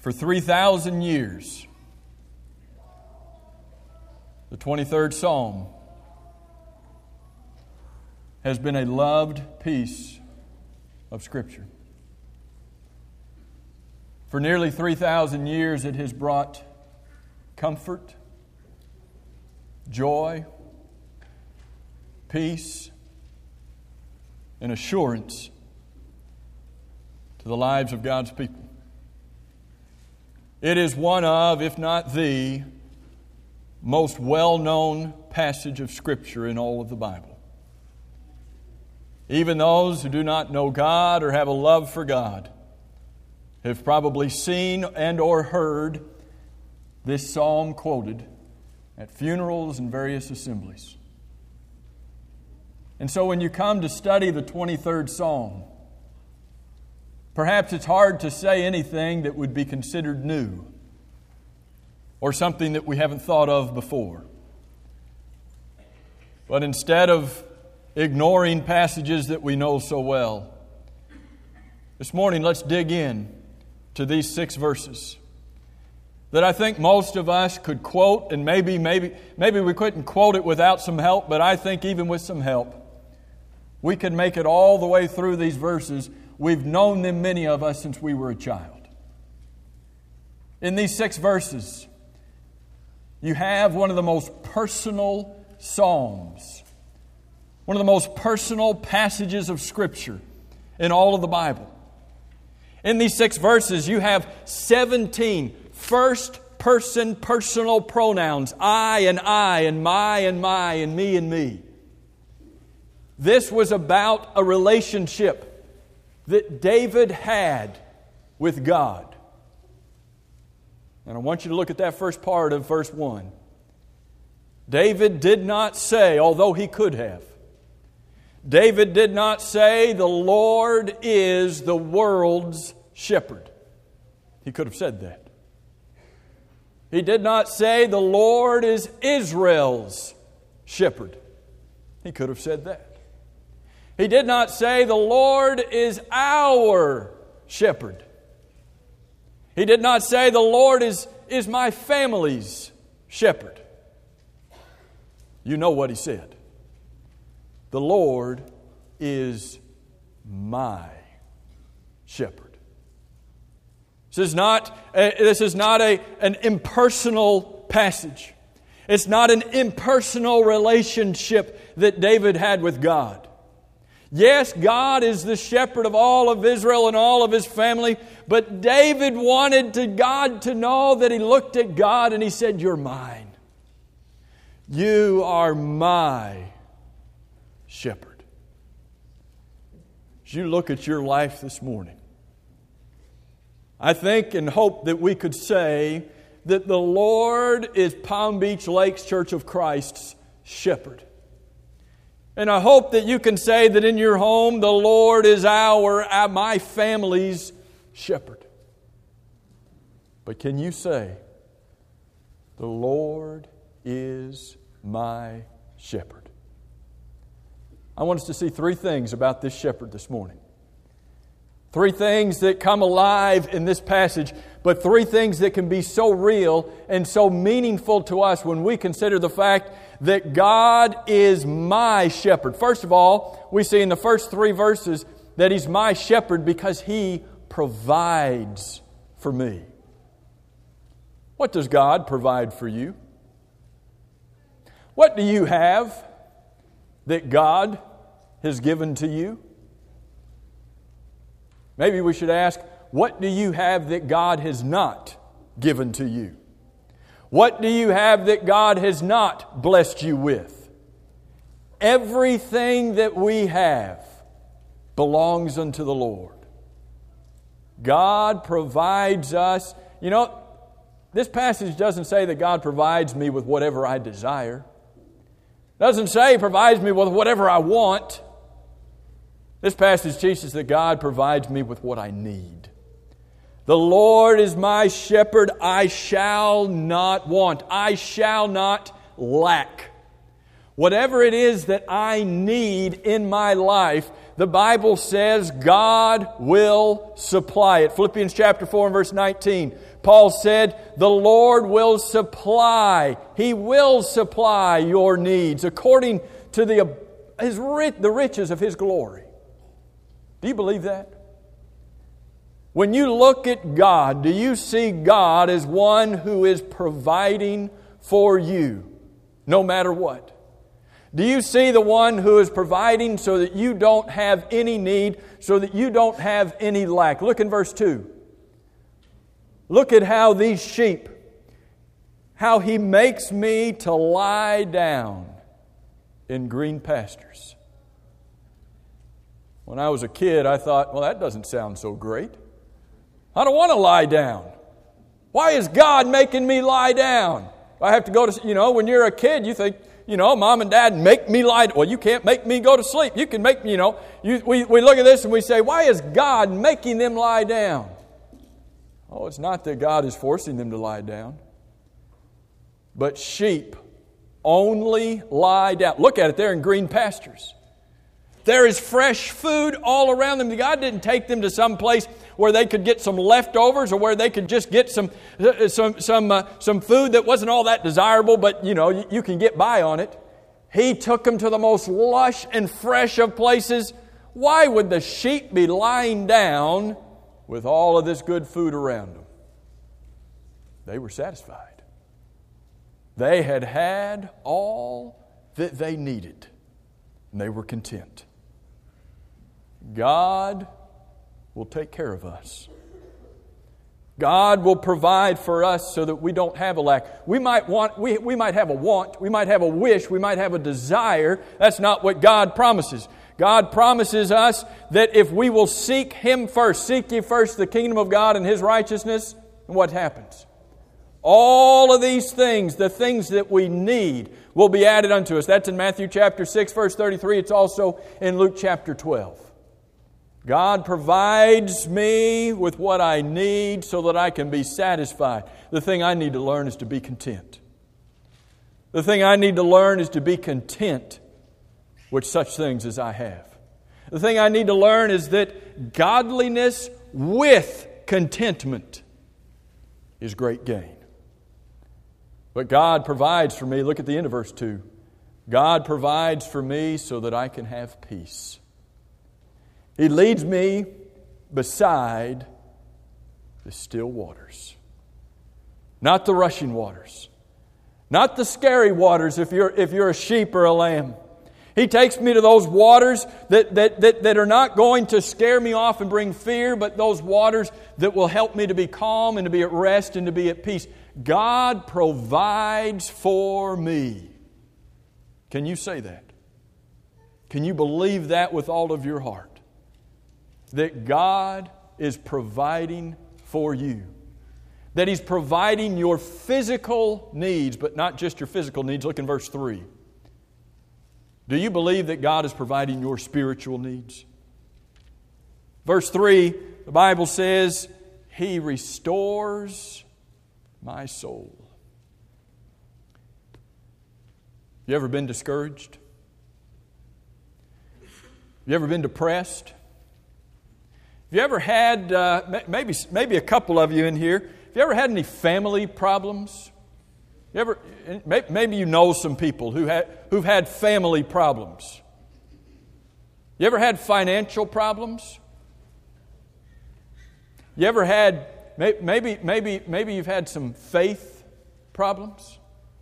For 3,000 years, the 23rd Psalm has been a loved piece of Scripture. For nearly 3,000 years, it has brought comfort, joy, peace, and assurance to the lives of God's people. It is one of, if not the, most well-known passage of Scripture in all of the Bible. Even those who do not know God or have a love for God have probably seen and or heard this psalm quoted at funerals and various assemblies. And so when you come to study the 23rd Psalm, perhaps it's hard to say anything that would be considered new or something that we haven't thought of before. But instead of ignoring passages that we know so well, this morning let's dig in to these 6 verses that I think most of us could quote, and maybe we couldn't quote it without some help, but I think even with some help, we can make it all the way through these verses. We've known them, many of us, since we were a child. In these 6 verses, you have one of the most personal psalms, one of the most personal passages of Scripture in all of the Bible. In these 6 verses, you have 17 first-person personal pronouns, I and my and my and me and me. This was about a relationship that David had with God. And I want you to look at that first part of verse 1. David did not say, although he could have, David did not say, the Lord is the world's shepherd. He could have said that. He did not say, the Lord is Israel's shepherd. He could have said that. He did not say, the Lord is our shepherd. He did not say, the Lord is my family's shepherd. You know what he said. The Lord is my shepherd. This is not an impersonal passage. It's not an impersonal relationship that David had with God. Yes, God is the shepherd of all of Israel and all of his family, but David wanted God to know that he looked at God and he said, you're mine. You are my shepherd. As you look at your life this morning, I think and hope that we could say that the Lord is Palm Beach Lakes Church of Christ's shepherd. And I hope that you can say that in your home, the Lord is my family's shepherd. But can you say, the Lord is my shepherd? I want us to see 3 things about this shepherd this morning. 3 things that come alive in this passage, but 3 things that can be so real and so meaningful to us when we consider the fact that God is my shepherd. First of all, we see in the first 3 verses that He's my shepherd because He provides for me. What does God provide for you? What do you have that God has given to you? Maybe we should ask, what do you have that God has not given to you? What do you have that God has not blessed you with? Everything that we have belongs unto the Lord. God provides us. You know, this passage doesn't say that God provides me with whatever I desire. It doesn't say He provides me with whatever I want. This passage teaches that God provides me with what I need. The Lord is my shepherd, I shall not want. I shall not lack. Whatever it is that I need in my life, the Bible says God will supply it. Philippians chapter 4 and verse 19. Paul said, the Lord will supply. He will supply your needs according to the riches of His glory. Do you believe that? When you look at God, do you see God as one who is providing for you no matter what? Do you see the one who is providing so that you don't have any need, so that you don't have any lack? Look in verse 2. Look at how these sheep, how He makes me to lie down in green pastures. When I was a kid, I thought, well, that doesn't sound so great. I don't want to lie down. Why is God making me lie down? I have to go to, when you're a kid, you think, Mom and Dad make me lie down. Well, you can't make me go to sleep. You can make me, we look at this and we say, why is God making them lie down? Oh, it's not that God is forcing them to lie down. But sheep only lie down. Look at it there in green pastures. There is fresh food all around them. God didn't take them to some place where they could get some leftovers or where they could just get some food that wasn't all that desirable, but you can get by on it. He took them to the most lush and fresh of places. Why would the sheep be lying down with all of this good food around them? They were satisfied. They had had all that they needed, and they were content. God will take care of us. God will provide for us so that we don't have a lack. We might have a want, we might have a wish, we might have a desire. That's not what God promises. God promises us that if we will seek Him first, seek ye first the kingdom of God and His righteousness, and what happens? All of these things, the things that we need, will be added unto us. That's in Matthew chapter 6, verse 33. It's also in Luke chapter 12. God provides me with what I need so that I can be satisfied. The thing I need to learn is to be content. The thing I need to learn is to be content with such things as I have. The thing I need to learn is that godliness with contentment is great gain. But God provides for me. Look at the end of verse 2. God provides for me so that I can have peace. He leads me beside the still waters. Not the rushing waters. Not the scary waters if you're a sheep or a lamb. He takes me to those waters that are not going to scare me off and bring fear, but those waters that will help me to be calm and to be at rest and to be at peace. God provides for me. Can you say that? Can you believe that with all of your heart? That God is providing for you. That He's providing your physical needs, but not just your physical needs. Look in verse 3. Do you believe that God is providing your spiritual needs? Verse 3, the Bible says, He restores my soul. You ever been discouraged? You ever been depressed? Have you ever had, maybe a couple of you in here, have you ever had any family problems? Maybe you know some people who've had family problems. You ever had financial problems? You ever had, maybe you've had some faith problems?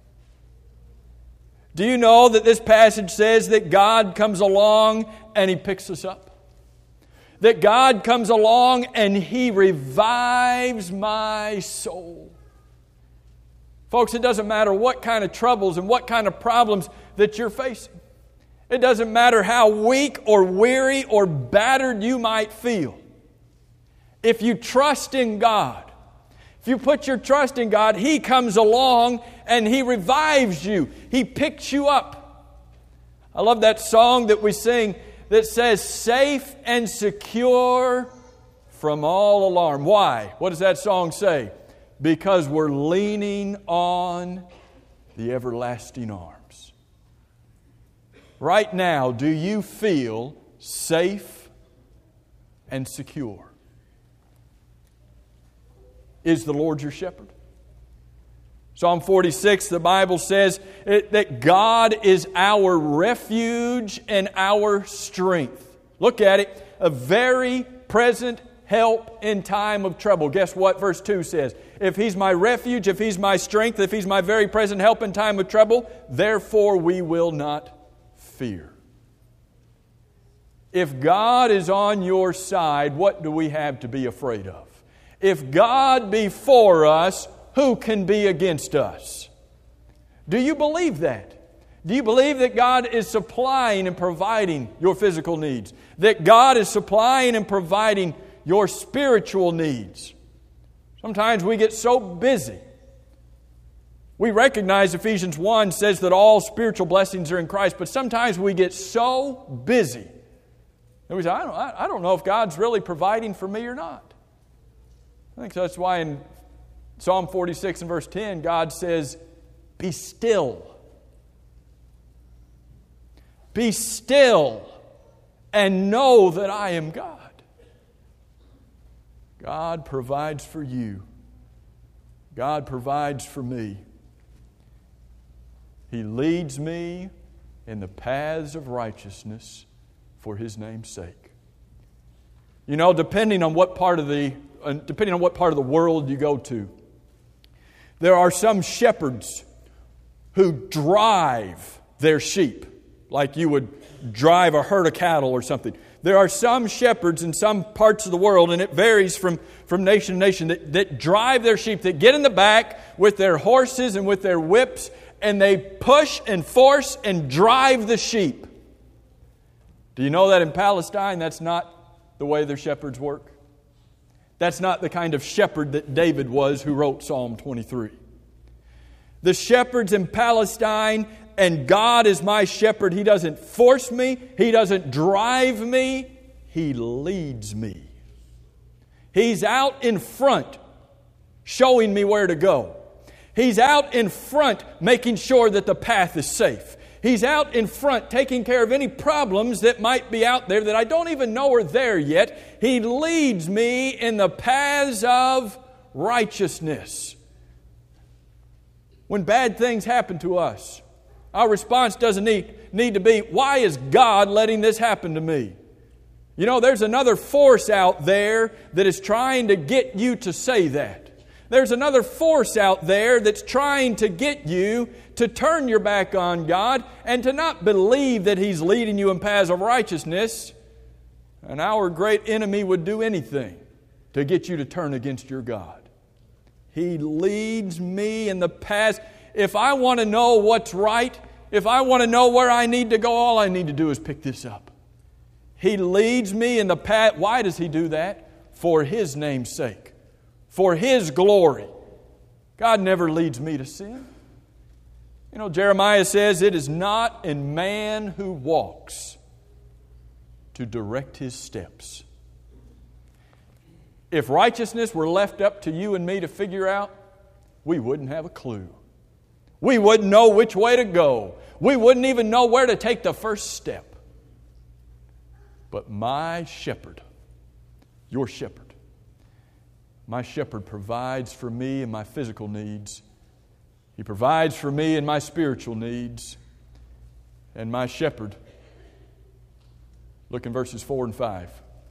Do you know that this passage says that God comes along and He picks us up? That God comes along and He revives my soul. Folks, it doesn't matter what kind of troubles and what kind of problems that you're facing. It doesn't matter how weak or weary or battered you might feel. If you trust in God, if you put your trust in God, He comes along and He revives you. He picks you up. I love that song that we sing that says, safe and secure from all alarm. Why? What does that song say? Because we're leaning on the everlasting arms. right now, do you feel safe and secure? Is the Lord your shepherd? Psalm 46, the Bible says that God is our refuge and our strength. Look at it. A very present help in time of trouble. Guess what verse 2 says? If He's my refuge, if He's my strength, if He's my very present help in time of trouble, therefore we will not fear. If God is on your side, what do we have to be afraid of? If God be for us, who can be against us? Do you believe that? Do you believe that God is supplying and providing your physical needs? That God is supplying and providing your spiritual needs? Sometimes we get so busy. We recognize Ephesians 1 says that all spiritual blessings are in Christ, but sometimes we get so busy that we say, I don't know if God's really providing for me or not. I think that's why in Psalm 46 and verse 10, God says, be still. Be still and know that I am God. God provides for you. God provides for me. He leads me in the paths of righteousness for His name's sake. You know, depending on what part of the world you go to, there are some shepherds who drive their sheep like you would drive a herd of cattle or something. There are some shepherds in some parts of the world, and it varies from nation to nation, that drive their sheep, that get in the back with their horses and with their whips, and they push and force and drive the sheep. Do you know that in Palestine, that's not the way their shepherds work? That's not the kind of shepherd that David was who wrote Psalm 23. The shepherds in Palestine, and God is my shepherd. He doesn't force me. He doesn't drive me. He leads me. He's out in front, showing me where to go. He's out in front, making sure that the path is safe. He's out in front, taking care of any problems that might be out there that I don't even know are there yet. He leads me in the paths of righteousness. When bad things happen to us, our response doesn't need to be, why is God letting this happen to me? You know, there's another force out there that is trying to get you to say that. There's another force out there that's trying to get you to turn your back on God and to not believe that He's leading you in paths of righteousness. And our great enemy would do anything to get you to turn against your God. He leads me in the paths. If I want to know what's right, if I want to know where I need to go, all I need to do is pick this up. He leads me in the path. Why does He do that? For His name's sake. For His glory. God never leads me to sin. You know, Jeremiah says, it is not in man who walks to direct his steps. If righteousness were left up to you and me to figure out, we wouldn't have a clue. We wouldn't know which way to go. We wouldn't even know where to take the first step. But my shepherd, your shepherd, my shepherd provides for me in my physical needs. He provides for me in my spiritual needs. And my shepherd, look in verses 4 and 5.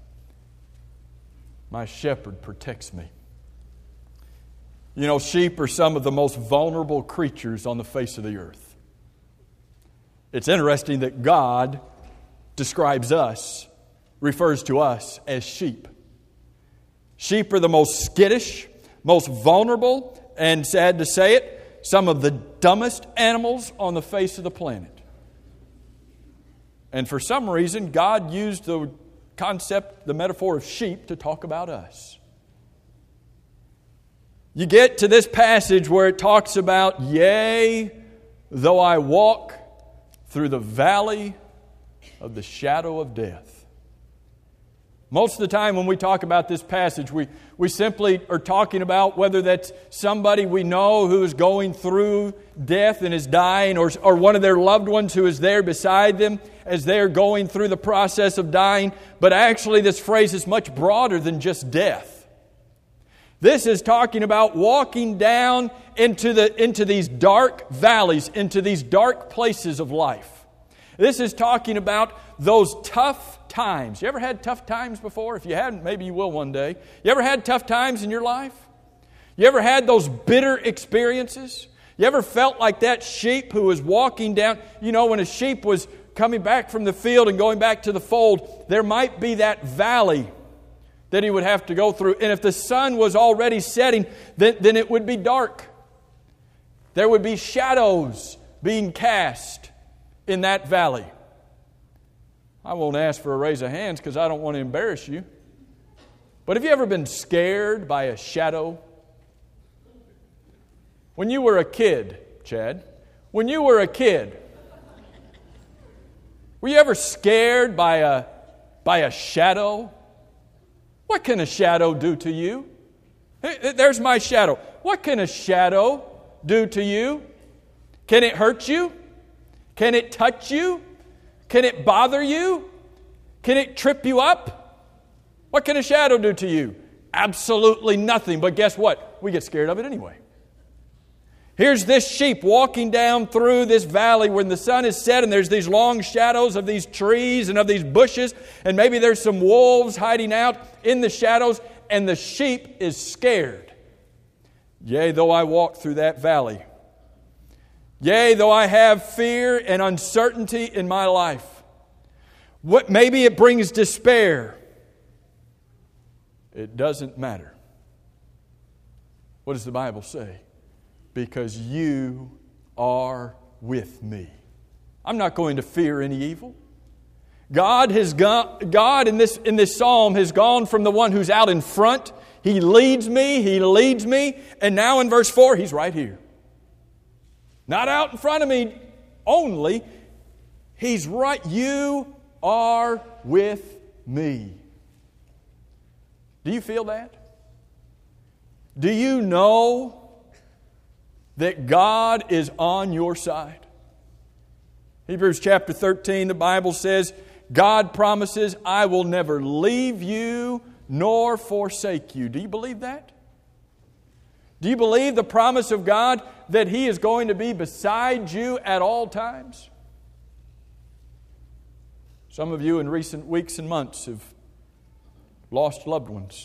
My shepherd protects me. You know, sheep are some of the most vulnerable creatures on the face of the earth. It's interesting that God describes us, refers to us as sheep. Sheep are the most skittish, most vulnerable, and sad to say it, some of the dumbest animals on the face of the planet. And for some reason, God used the concept, the metaphor of sheep to talk about us. You get to this passage where it talks about, yea, though I walk through the valley of the shadow of death. Most of the time when we talk about this passage, we We simply are talking about whether that's somebody we know who is going through death and is dying, or one of their loved ones who is there beside them as they are going through the process of dying. But actually, this phrase is much broader than just death. This is talking about walking down into these dark valleys, into these dark places of life. This is talking about those tough times. You ever had tough times before? If you hadn't, maybe you will one day. You ever had tough times in your life? You ever had those bitter experiences? You ever felt like that sheep who was walking down? You know, when a sheep was coming back from the field and going back to the fold, there might be that valley that he would have to go through. And if the sun was already setting, then it would be dark. There would be shadows being cast in that valley. I won't ask for a raise of hands because I don't want to embarrass you. But have you ever been scared by a shadow? When you were a kid, Chad, when you were a kid, were you ever scared by a shadow? What can a shadow do to you? There's my shadow. What can a shadow do to you? Can it hurt you? Can it touch you? Can it bother you? Can it trip you up? What can a shadow do to you? Absolutely nothing. But guess what? We get scared of it anyway. Here's this sheep walking down through this valley when the sun is set and there's these long shadows of these trees and of these bushes, and maybe there's some wolves hiding out in the shadows, and the sheep is scared. Yea, though I walk through that valley. Yea, though I have fear and uncertainty in my life. Maybe it brings despair. It doesn't matter. What does the Bible say? Because you are with me. I'm not going to fear any evil. God in this psalm has gone from the one who's out in front. He leads me, and now in verse 4, He's right here. Not out in front of me only. He's right. You are with me. Do you feel that? Do you know that God is on your side? Hebrews chapter 13, the Bible says, God promises, I will never leave you nor forsake you. Do you believe that? Do you believe the promise of God that He is going to be beside you at all times? Some of you in recent weeks and months have lost loved ones.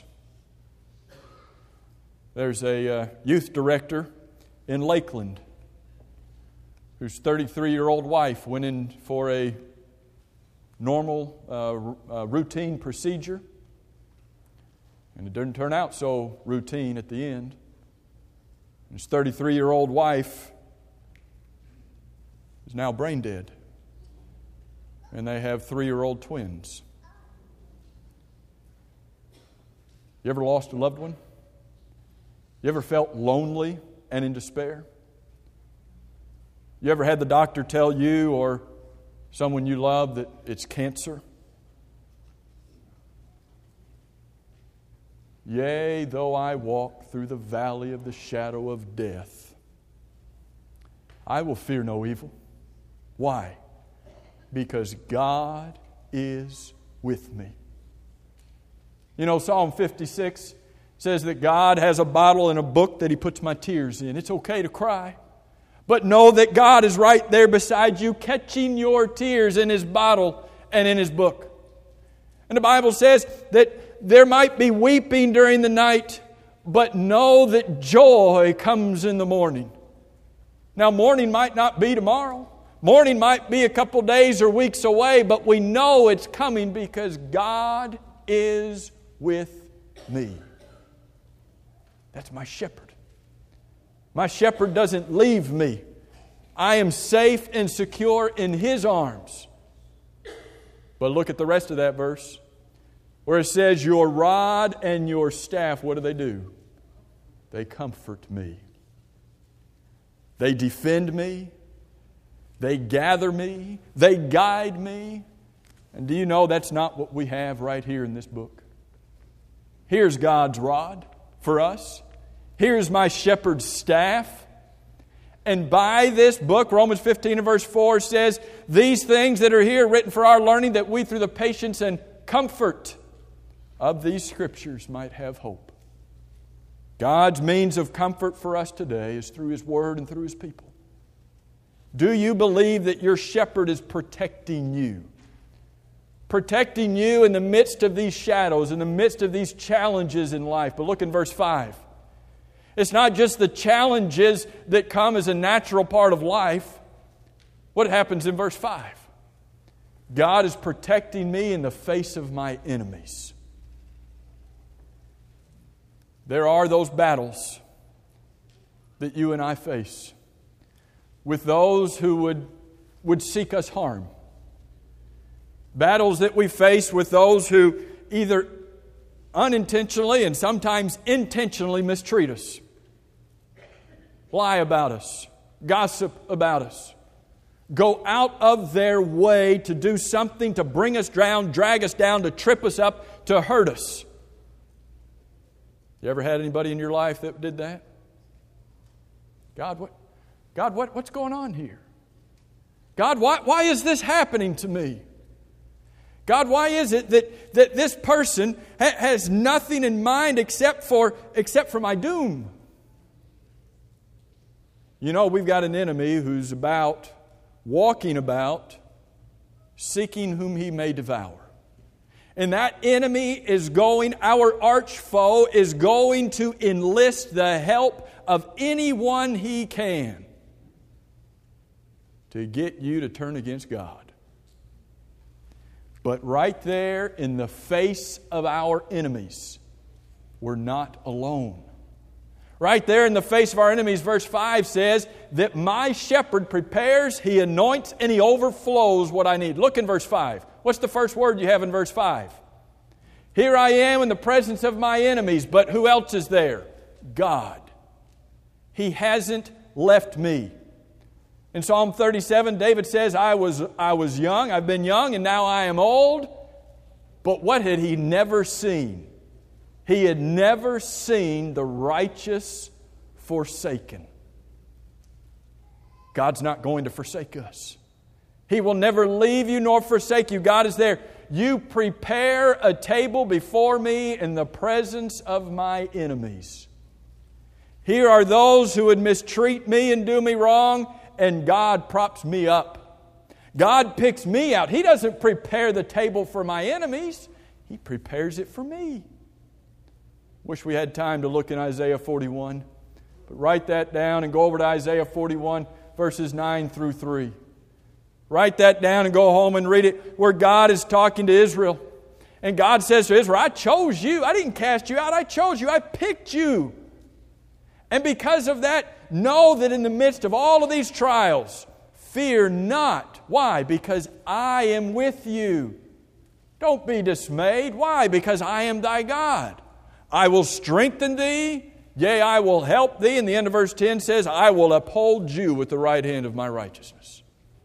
There's a youth director in Lakeland whose 33-year-old wife went in for a normal routine procedure, and it didn't turn out so routine at the end. His 33-year-old wife is now brain dead, and they have 3-year-old twins. You ever lost a loved one? You ever felt lonely and in despair? You ever had the doctor tell you or someone you love that it's cancer? Yea, though I walk through the valley of the shadow of death, I will fear no evil. Why? Because God is with me. You know, Psalm 56 says that God has a bottle and a book that He puts my tears in. It's okay to cry. But know that God is right there beside you, catching your tears in His bottle and in His book. And the Bible says that there might be weeping during the night, but know that joy comes in the morning. Now, morning might not be tomorrow. Morning might be a couple days or weeks away, but we know it's coming because God is with me. That's my shepherd. My shepherd doesn't leave me. I am safe and secure in His arms. But look at the rest of that verse where it says, your rod and your staff, what do? They comfort me. They defend me. They gather me. They guide me. And do you know that's not what we have right here in this book? Here's God's rod for us. Here's my shepherd's staff. And by this book, Romans 15 and verse 4 says, these things that are here written for our learning, that we through the patience and comfort of these Scriptures might have hope. God's means of comfort for us today is through His Word and through His people. Do you believe that your shepherd is protecting you? Protecting you in the midst of these shadows, in the midst of these challenges in life. But look in verse 5. It's not just the challenges that come as a natural part of life. What happens in verse 5? God is protecting me in the face of my enemies. There are those battles that you and I face with those who would seek us harm. Battles that we face with those who either unintentionally and sometimes intentionally mistreat us. Lie about us, gossip about us, go out of their way to do something to bring us down, drag us down, to trip us up, to hurt us. You ever had anybody in your life that did that? God, what's going on here? God, why is this happening to me? God, why is it that this person has nothing in mind except for my doom? You know, we've got an enemy who's walking about, seeking whom he may devour. And that enemy is our arch foe is going to enlist the help of anyone he can to get you to turn against God. But right there in the face of our enemies, we're not alone. Right there in the face of our enemies, verse 5 says that my shepherd prepares, He anoints, and He overflows what I need. Look in verse 5. What's the first word you have in verse 5? Here I am in the presence of my enemies, but who else is there? God. He hasn't left me. In Psalm 37, David says, I was young, I've been young, and now I am old. But what had he never seen? He had never seen the righteous forsaken. God's not going to forsake us. He will never leave you nor forsake you. God is there. You prepare a table before me in the presence of my enemies. Here are those who would mistreat me and do me wrong, and God props me up. God picks me out. He doesn't prepare the table for my enemies. He prepares it for me. Wish we had time to look in Isaiah 41. But write that down and go over to Isaiah 41, verses 9 through 3. Write that down and go home and read it, where God is talking to Israel. And God says to Israel, I chose you. I didn't cast you out. I chose you. I picked you. And because of that, know that in the midst of all of these trials, fear not. Why? Because I am with you. Don't be dismayed. Why? Because I am thy God. I will strengthen thee, yea, I will help thee. And the end of verse 10 says, I will uphold you with the right hand of my righteousness.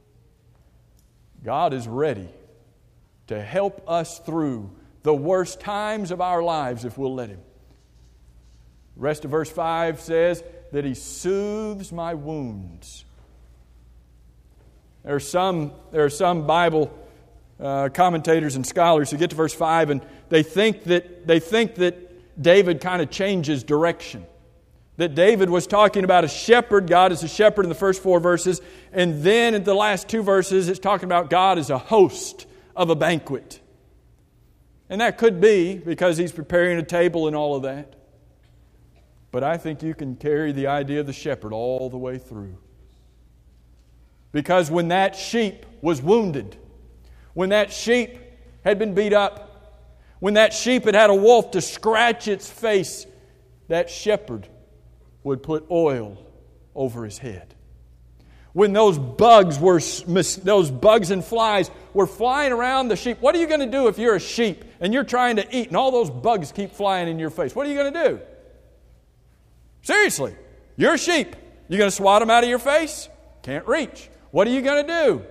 God is ready to help us through the worst times of our lives if we'll let Him. The rest of verse 5 says that He soothes my wounds. There are some Bible commentators and scholars who get to verse 5 and they think that David kind of changes direction. That David was talking about a shepherd. God is a shepherd in the first 4 verses. And then in the last 2 verses, it's talking about God as a host of a banquet. And that could be because He's preparing a table and all of that. But I think you can carry the idea of the shepherd all the way through. Because when that sheep was wounded, when that sheep had been beat up, when that sheep had had a wolf to scratch its face, that shepherd would put oil over his head. When those bugs and flies were flying around the sheep, what are you going to do if you're a sheep and you're trying to eat and all those bugs keep flying in your face? What are you going to do? Seriously, you're a sheep. You going to swat them out of your face? Can't reach. What are you going to do?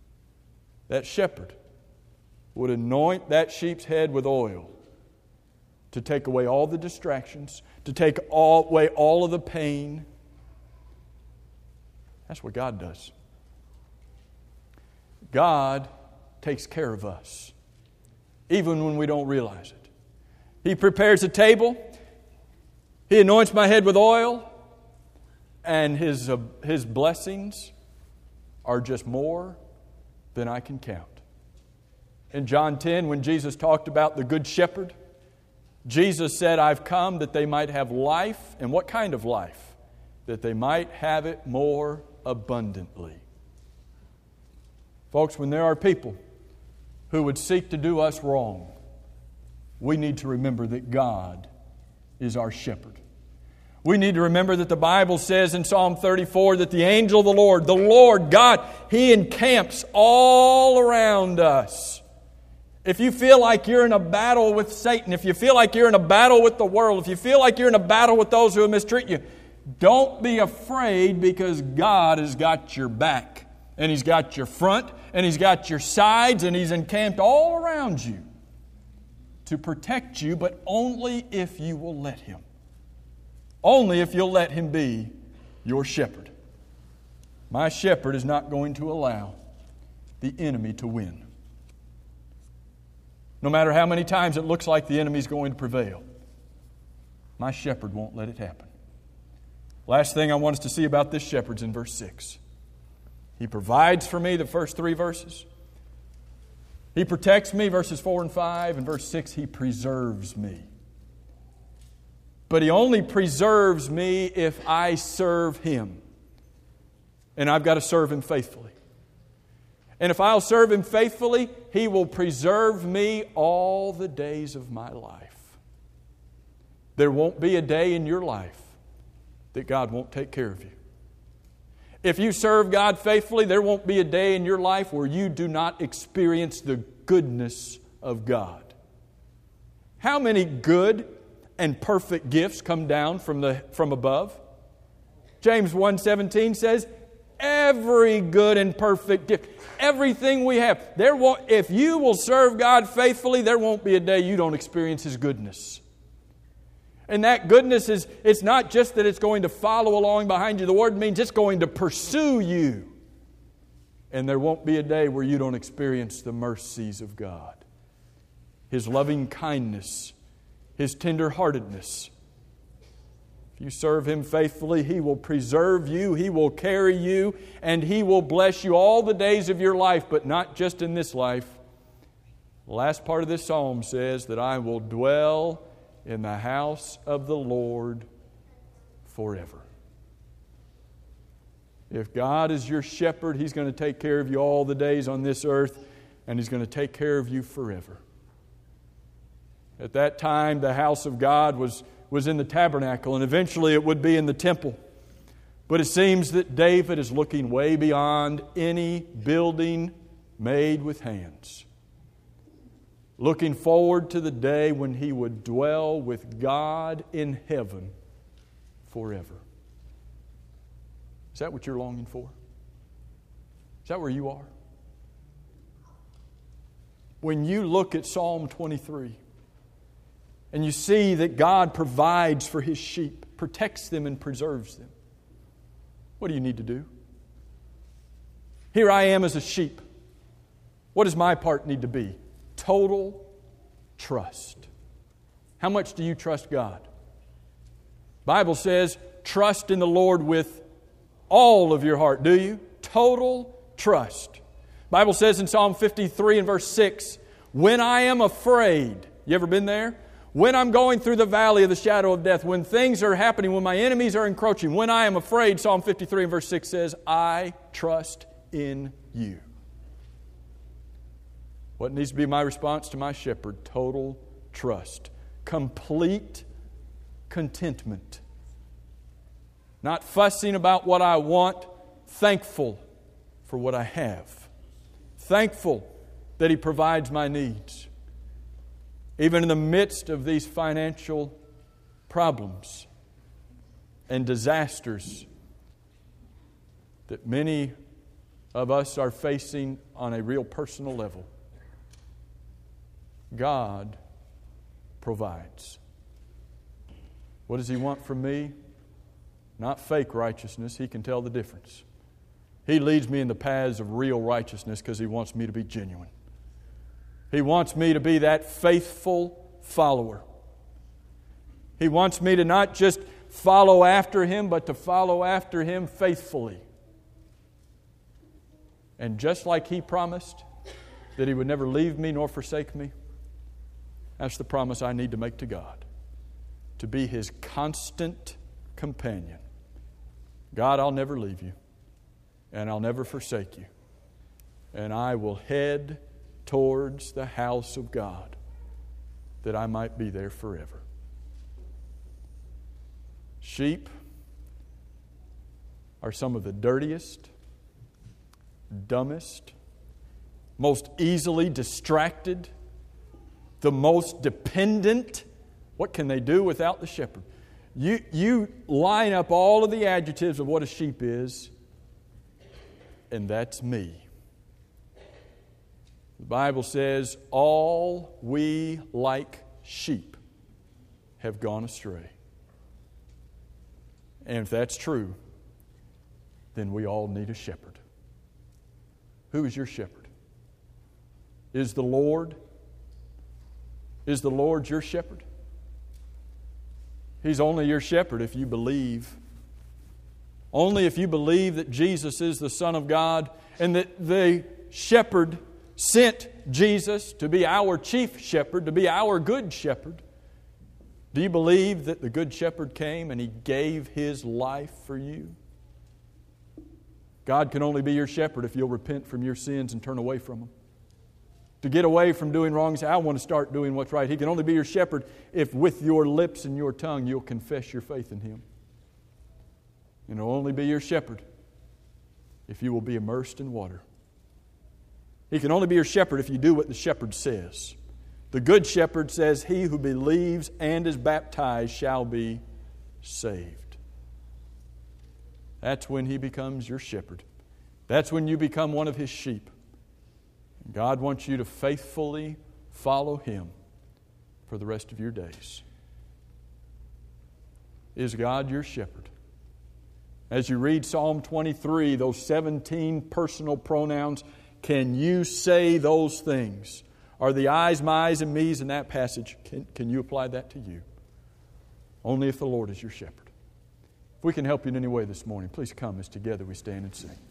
That shepherd would anoint that sheep's head with oil to take away all the distractions, to take away all of the pain. That's what God does. God takes care of us, even when we don't realize it. He prepares a table. He anoints my head with oil. And His blessings are just more than I can count. In John 10, when Jesus talked about the Good Shepherd, Jesus said, I've come that they might have life. And what kind of life? That they might have it more abundantly. Folks, when there are people who would seek to do us wrong, we need to remember that God is our shepherd. We need to remember that the Bible says in Psalm 34 that the angel of the Lord God, He encamps all around us. If you feel like you're in a battle with Satan, if you feel like you're in a battle with the world, if you feel like you're in a battle with those who mistreat you, don't be afraid, because God has got your back, and He's got your front, and He's got your sides, and He's encamped all around you to protect you, but only if you will let Him. Only if you'll let Him be your shepherd. My shepherd is not going to allow the enemy to win. No matter how many times it looks like the enemy is going to prevail, my shepherd won't let it happen. Last thing I want us to see about this shepherd's in verse 6. He provides for me, the first 3 verses. He protects me, verses 4 and 5. And verse 6, He preserves me. But He only preserves me if I serve Him. And I've got to serve Him faithfully. And if I'll serve Him faithfully, He will preserve me all the days of my life. There won't be a day in your life that God won't take care of you. If you serve God faithfully, there won't be a day in your life where you do not experience the goodness of God. How many good and perfect gifts come down from above? James 1:17 says, every good and perfect gift, everything we have. If you will serve God faithfully, there won't be a day you don't experience His goodness. And that goodness it's not just that it's going to follow along behind you. The word means it's going to pursue you. And there won't be a day where you don't experience the mercies of God. His loving kindness, His tender-heartedness. If you serve Him faithfully, He will preserve you, He will carry you, and He will bless you all the days of your life, but not just in this life. The last part of this psalm says that I will dwell in the house of the Lord forever. If God is your shepherd, He's going to take care of you all the days on this earth, and He's going to take care of you forever. At that time, the house of God was in the tabernacle, and eventually it would be in the temple. But it seems that David is looking way beyond any building made with hands, looking forward to the day when he would dwell with God in heaven forever. Is that what you're longing for? Is that where you are? When you look at Psalm 23 and you see that God provides for His sheep, protects them and preserves them, what do you need to do? Here I am as a sheep. What does my part need to be? Total trust. How much do you trust God? The Bible says, trust in the Lord with all of your heart. Do you? Total trust. The Bible says in Psalm 53 and verse 6, when I am afraid, you ever been there? When I'm going through the valley of the shadow of death, when things are happening, when my enemies are encroaching, when I am afraid, Psalm 53 and verse 6 says, I trust in you. What needs to be my response to my shepherd? Total trust. Complete contentment. Not fussing about what I want. Thankful for what I have. Thankful that He provides my needs. Even in the midst of these financial problems and disasters that many of us are facing on a real personal level, God provides. What does He want from me? Not fake righteousness. He can tell the difference. He leads me in the paths of real righteousness because He wants me to be genuine. He wants me to be that faithful follower. He wants me to not just follow after Him, but to follow after Him faithfully. And just like He promised that He would never leave me nor forsake me, that's the promise I need to make to God. To be His constant companion. God, I'll never leave you. And I'll never forsake you. And I will head towards the house of God, that I might be there forever. Sheep are some of the dirtiest, dumbest, most easily distracted, the most dependent. What can they do without the shepherd? You line up all of the adjectives of what a sheep is, and that's me. The Bible says, all we like sheep have gone astray. And if that's true, then we all need a shepherd. Who is your shepherd? Is the Lord your shepherd? He's only your shepherd if you believe. Only if you believe that Jesus is the Son of God and that the shepherd sent Jesus to be our chief shepherd, to be our good shepherd. Do you believe that the good shepherd came and He gave His life for you? God can only be your shepherd if you'll repent from your sins and turn away from them. To get away from doing wrong and say, I want to start doing what's right. He can only be your shepherd if with your lips and your tongue you'll confess your faith in Him. And He'll only be your shepherd if you will be immersed in water. He can only be your shepherd if you do what the shepherd says. The good shepherd says, he who believes and is baptized shall be saved. That's when He becomes your shepherd. That's when you become one of His sheep. God wants you to faithfully follow Him for the rest of your days. Is God your shepherd? As you read Psalm 23, those 17 personal pronouns, can you say those things? Are the I's, my's, and me's in that passage? Can you apply that to you? Only if the Lord is your shepherd. If we can help you in any way this morning, please come as together we stand and sing.